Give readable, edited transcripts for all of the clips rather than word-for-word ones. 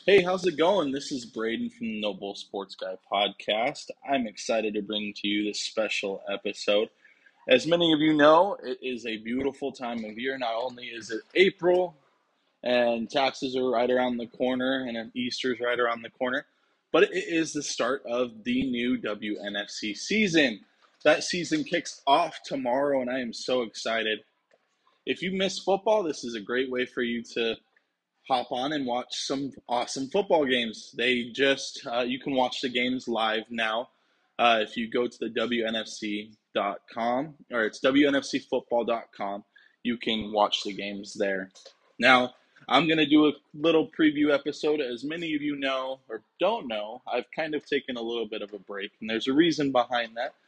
Hey, how's it going? This is Braden from the Noble Sports Guy podcast. I'm excited to bring to you this special episode. As many of you know, it is a beautiful time of year. Not only is it April and taxes are right around the corner and Easter's right around the corner, but it is the start of the new WNFC season. That season kicks off tomorrow, and I am so excited. If you miss football, this is a great way for you to hop on and watch some awesome football games. You can watch the games live now. If you go to the WNFC.com, or it's WNFCfootball.com, you can watch the games there. Now, I'm going to do a little preview episode. As many of you know or don't know, I've kind of taken a little bit of a break, and there's a reason behind that.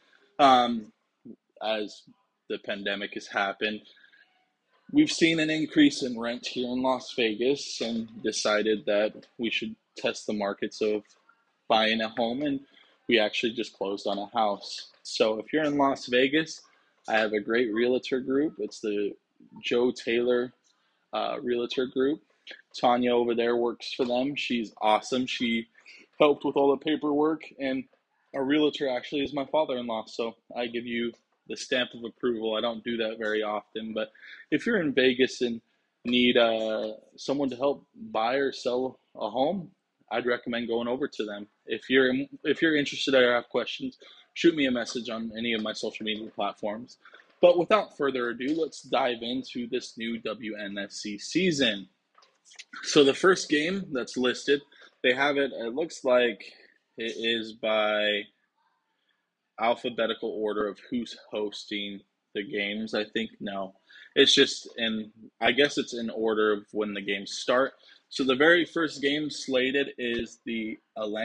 As the pandemic has happened, we've seen an increase in rent here in Las Vegas and decided that we should test the markets of buying a home, and we actually just closed on a house. So if you're in Las Vegas, I have a great realtor group. It's the Joe Taylor Realtor Group. Tanya over there works for them. She's awesome. She helped with all the paperwork, and our realtor actually is my father-in-law. So I give you the stamp of approval. I don't do that very often, but if you're in Vegas and need someone to help buy or sell a home, I'd recommend going over to them. If you're interested or have questions, shoot me a message on any of my social media platforms. But without further ado, let's dive into this new WNFC season. So the first game that's listed, it looks like it is by alphabetical order of who's hosting the games. I think no. I guess it's in order of when the games start. So the very first game slated is the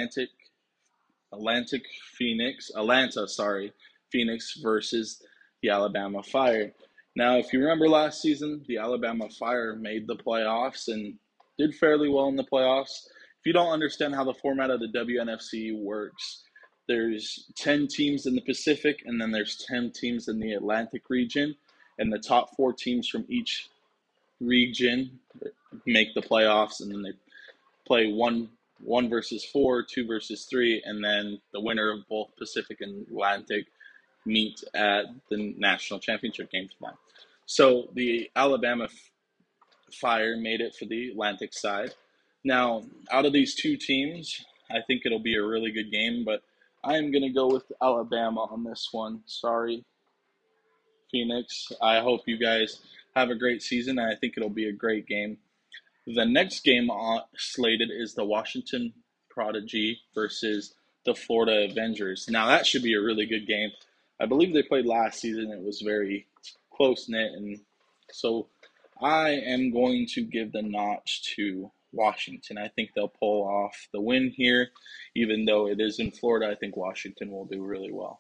Phoenix versus the Alabama Fire. Now, if you remember last season, the Alabama Fire made the playoffs and did fairly well in the playoffs. If you don't understand how the format of the WNFC works, there's 10 teams in the Pacific, and then there's 10 teams in the Atlantic region, and the top 4 teams from each region make the playoffs, and then they play one versus 4, 2 versus 3, and then the winner of both Pacific and Atlantic meet at the national championship game final. So the Alabama Fire made it for the Atlantic side. Now, out of these two teams, I think it'll be a really good game, but I'm going to go with Alabama on this one. Sorry, Phoenix. I hope you guys have a great season, and I think it'll be a great game. The next game slated is the Washington Prodigy versus the Florida Avengers. Now, that should be a really good game. I believe they played last season. It was very close-knit, and so I am going to give the notch to Washington. I think they'll pull off the win here. Even though it is in Florida, I think Washington will do really well.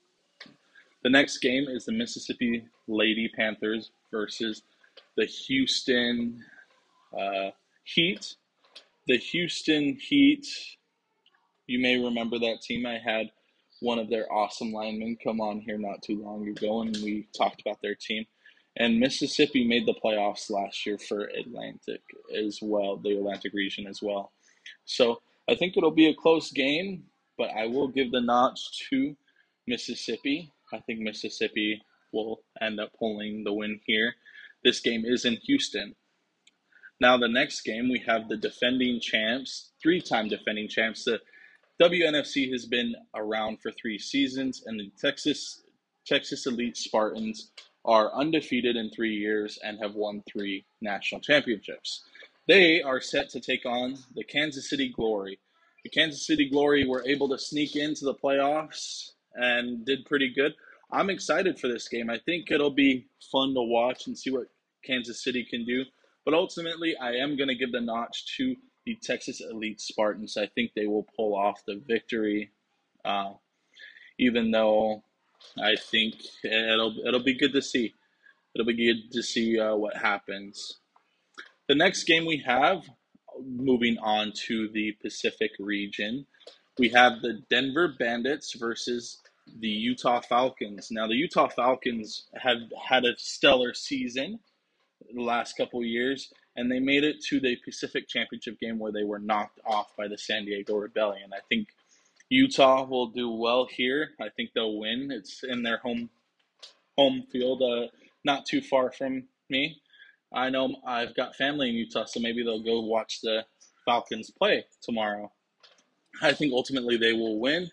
The next game is the Mississippi Lady Panthers versus the Houston Heat. The Houston Heat, you may remember that team. I had one of their awesome linemen come on here not too long ago, and we talked about their team. And Mississippi made the playoffs last year for Atlantic as well, the Atlantic region as well. So I think it'll be a close game, but I will give the notch to Mississippi. I think Mississippi will end up pulling the win here. This game is in Houston. Now, the next game, we have the defending champs, 3-time defending champs. The WNFC has been around for 3 seasons, and the Texas Elite Spartans are undefeated in 3 years and have won 3 national championships. They are set to take on the Kansas City Glory. The Kansas City Glory were able to sneak into the playoffs and did pretty good. I'm excited for this game. I think it'll be fun to watch and see what Kansas City can do. But ultimately, I am going to give the notch to the Texas Elite Spartans. I think they will pull off the victory, even though I think it'll be good to see. It'll be good to see what happens. The next game we have, moving on to the Pacific region, we have the Denver Bandits versus the Utah Falcons. Now, the Utah Falcons have had a stellar season the last couple of years, and they made it to the Pacific Championship game where they were knocked off by the San Diego Rebellion. I think Utah will do well here. I think they'll win. It's in their home field, not too far from me. I know I've got family in Utah, so maybe they'll go watch the Falcons play tomorrow. I think ultimately they will win.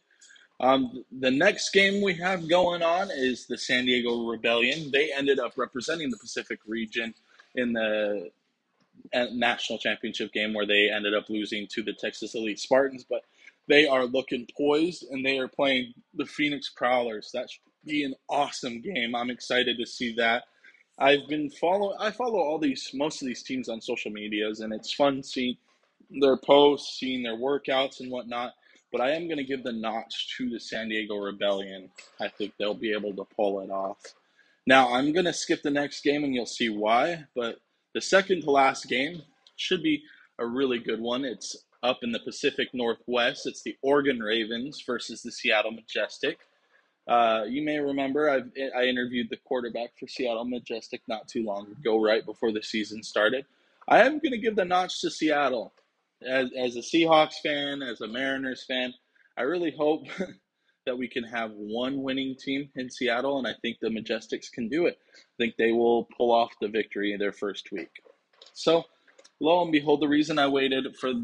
The next game we have going on is the San Diego Rebellion. They ended up representing the Pacific region in the national championship game where they ended up losing to the Texas Elite Spartans, but they are looking poised and they are playing the Phoenix Prowlers. That should be an awesome game. I'm excited to see that. I follow most of these teams on social medias, and it's fun seeing their posts, seeing their workouts and whatnot. But I am going to give the notch to the San Diego Rebellion. I think they'll be able to pull it off. Now, I'm going to skip the next game, and you'll see why. But the second to last game should be a really good one. It's up in the Pacific Northwest. It's the Oregon Ravens versus the Seattle Majestic. You may remember I interviewed the quarterback for Seattle Majestic not too long ago, right before the season started. I am going to give the notch to Seattle. As a Seahawks fan, as a Mariners fan, I really hope that we can have one winning team in Seattle, and I think the Majestics can do it. I think they will pull off the victory in their first week. So, lo and behold, the reason I waited for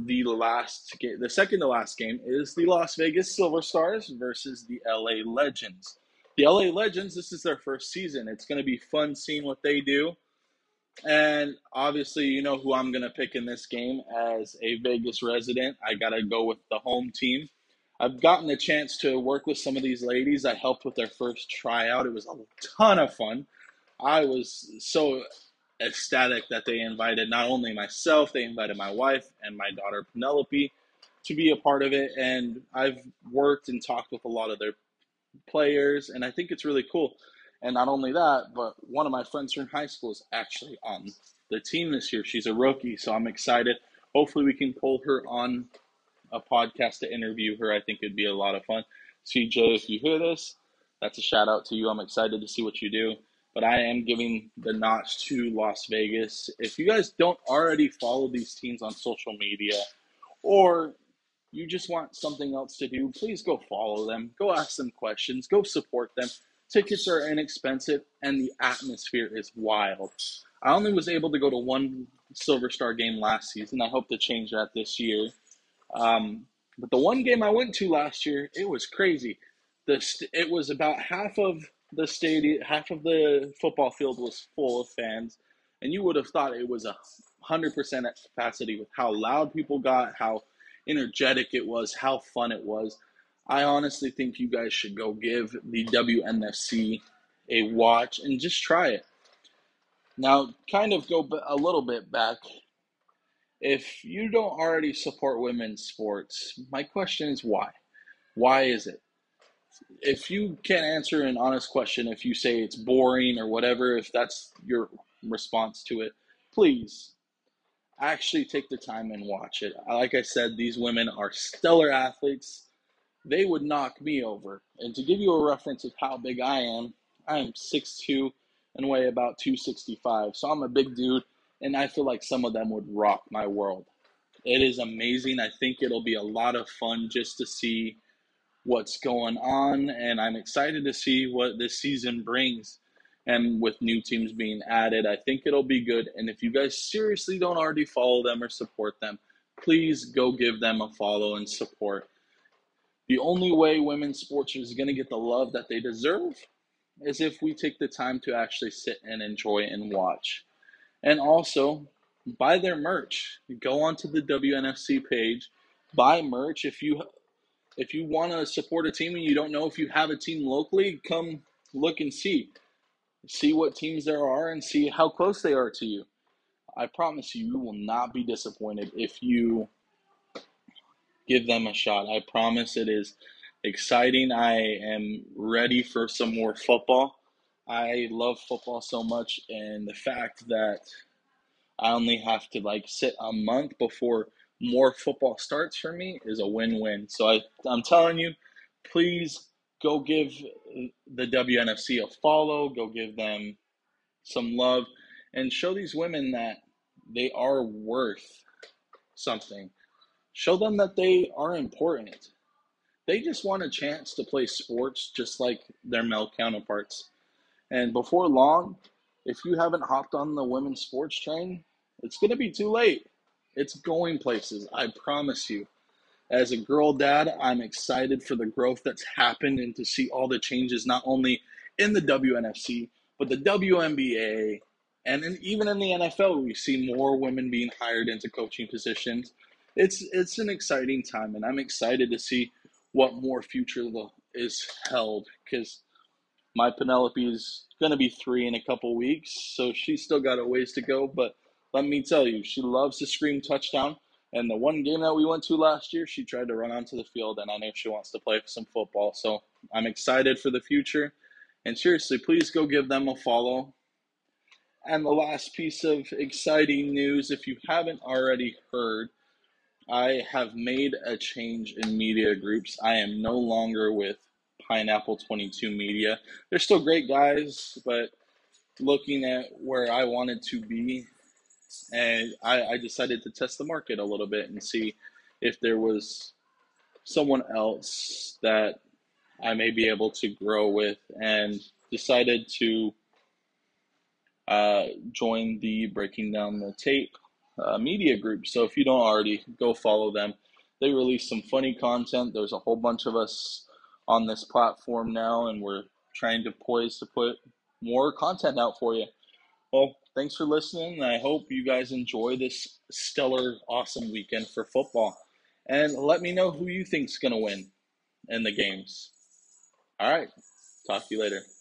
the second to last game is the Las Vegas Silver Stars versus the LA Legends. The LA Legends, this is their first season. It's going to be fun seeing what they do. And obviously, you know who I'm going to pick in this game as a Vegas resident. I got to go with the home team. I've gotten a chance to work with some of these ladies. I helped with their first tryout. It was a ton of fun. I was so ecstatic that they invited not only myself, they invited my wife and my daughter Penelope to be a part of it. And I've worked and talked with a lot of their players, and I think it's really cool. And not only that, but one of my friends from high school is actually on the team this year. She's a rookie, so I'm excited. Hopefully we can pull her on a podcast to interview her. I think it'd be a lot of fun. CJ, if you hear this, that's a shout out to you. I'm excited to see what you do. But I am giving the notch to Las Vegas. If you guys don't already follow these teams on social media, or you just want something else to do, please go follow them. Go ask them questions. Go support them. Tickets are inexpensive, and the atmosphere is wild. I only was able to go to one Silver Star game last season. I hope to change that this year. But the one game I went to last year, it was crazy. It was about half of the stadium, half of the football field was full of fans, and you would have thought it was 100% at capacity with how loud people got, how energetic it was, how fun it was. I honestly think you guys should go give the WNFC a watch and just try it. Now, kind of go a little bit back. If you don't already support women's sports, my question is why? Why is it? If you can't answer an honest question, if you say it's boring or whatever, if that's your response to it, please actually take the time and watch it. Like I said, these women are stellar athletes. They would knock me over. And to give you a reference of how big I am 6'2" and weigh about 265. So I'm a big dude, and I feel like some of them would rock my world. It is amazing. I think it'll be a lot of fun just to see what's going on, and I'm excited to see what this season brings. And with new teams being added, I think it'll be good. And if you guys seriously don't already follow them or support them, please go give them a follow and support. The only way women's sports is going to get the love that they deserve is if we take the time to actually sit and enjoy and watch. And also, buy their merch. Go onto the WNFC page, buy merch. If you want to support a team and you don't know if you have a team locally, come look and see. See what teams there are and see how close they are to you. I promise you, you will not be disappointed if you give them a shot. I promise it is exciting. I am ready for some more football. I love football so much, and the fact that I only have to sit a month before more football starts for me is a win-win. So I'm telling you, please go give the WNFC a follow. Go give them some love and show these women that they are worth something. Show them that they are important. They just want a chance to play sports just like their male counterparts. And before long, if you haven't hopped on the women's sports train, it's going to be too late. It's going places, I promise you. As a girl dad, I'm excited for the growth that's happened and to see all the changes not only in the WNFC, but the WNBA, and even in the NFL, we see more women being hired into coaching positions. It's an exciting time, and I'm excited to see what more future is held because my Penelope is going to be 3 in a couple weeks, so she's still got a ways to go. But let me tell you, she loves to scream touchdown. And the one game that we went to last year, she tried to run onto the field, and I know she wants to play some football. So I'm excited for the future. And seriously, please go give them a follow. And the last piece of exciting news, if you haven't already heard, I have made a change in media groups. I am no longer with Pineapple 22 Media. They're still great guys, but looking at where I wanted to be, and I decided to test the market a little bit and see if there was someone else that I may be able to grow with, and decided to join the Breaking Down the Tape media group. So if you don't already, go follow them. They release some funny content. There's a whole bunch of us on this platform now, and we're trying to poise to put more content out for you. Well, thanks for listening. I hope you guys enjoy this stellar, awesome weekend for football. And let me know who you think's going to win in the games. All right. Talk to you later.